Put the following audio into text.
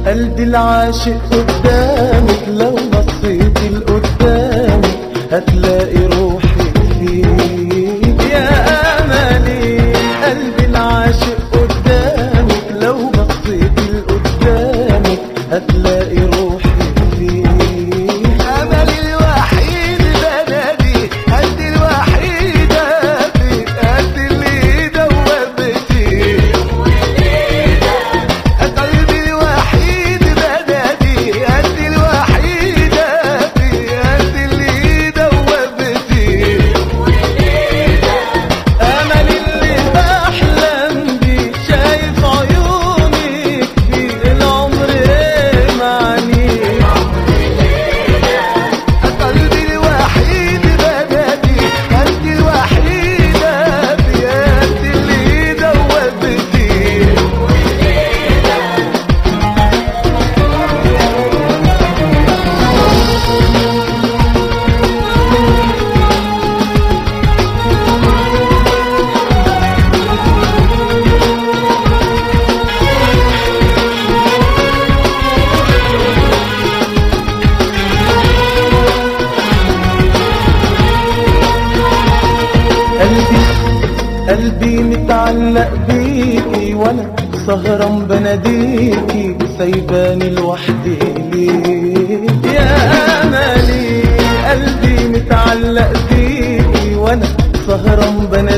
قلبي العاشق قدامك، لو بصيتي لقدامك هتلاقي روحي فيك يا املي. قلبي العاشق قدامك، لو بصيتي لقدامك هتلاقي روحي فيك. املي الوحيد بلدي، قد الوحيدة فيك، قد اللي دوبتي. قلبي الوحيد بلدي، قد الوحيدة فيك، قد اللي دوبتي. املي اللي بحلم بيه، شايف عيونك فيه، العمر ايه معنيه. قلبي الوحيد بلدي، قد الوحيدة فيك، قد اللي دوبتي. قلبي متعلق بيكي، وانا سهران بناديكي، سايباني لوحدي ليه يا املي. قلبي متعلق بيكي، وانا سهران بناديكي